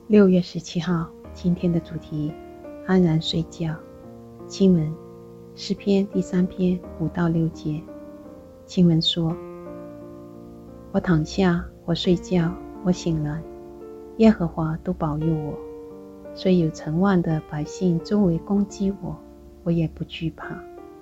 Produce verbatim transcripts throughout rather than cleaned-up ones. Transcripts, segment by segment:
六月十七号，今天的主题：安然睡觉。经文：诗篇第三篇五到六节。经文说：我躺下，我睡觉，我醒来，耶和华都保佑我。虽有成万的百姓周围攻击我，我也不惧怕。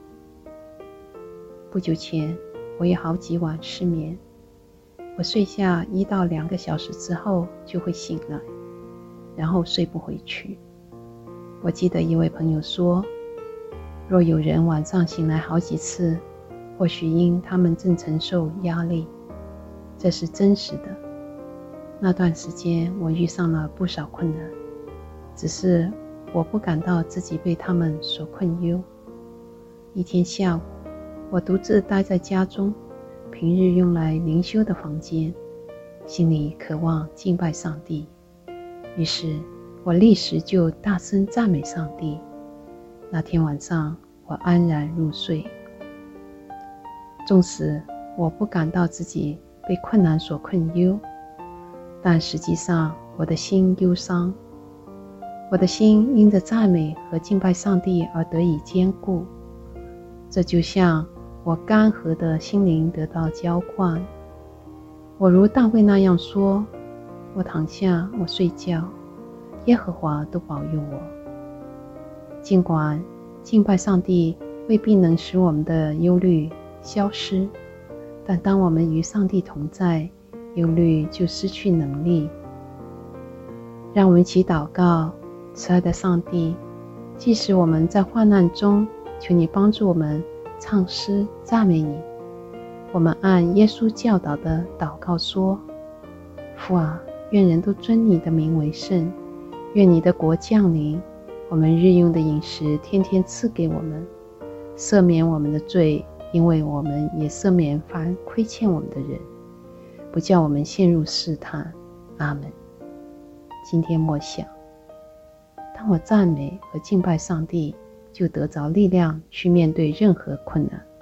不久前，我有好几晚失眠，我睡下一到两个小时之后就会醒来，然后睡不回去。我记得一位朋友说，若有人晚上醒来好几次，或许因他们正承受压力。这是真实的。那段时间我遇上了不少困难，只是我不感到自己被他们所困忧。一天下午，我独自待在家中，平日用来灵修的房间，心里渴望敬拜上帝。于是我立时就大声赞美上帝。那天晚上我安然入睡。纵使我不感到自己被困难所困忧，但实际上我的心忧伤。我的心因着赞美和敬拜上帝而得以坚固。这就像我干涸的心灵得到浇灌。我如大卫那样说，我躺下，我睡觉，耶和华都保佑我。尽管敬拜上帝未必能使我们的忧虑消失，但当我们与上帝同在，忧虑就失去能力。让我们一起祷告。慈爱的上帝，即使我们在患难中，求你帮助我们唱诗赞美你。我们按耶稣教导的祷告说：父啊，愿人都尊你的名为圣，愿你的国降临，我们日用的饮食天天赐给我们，赦免我们的罪，因为我们也赦免凡亏欠我们的人，不叫我们陷入试探。阿们。今天默想，当我赞美和敬拜上帝，就得着力量去面对任何困难。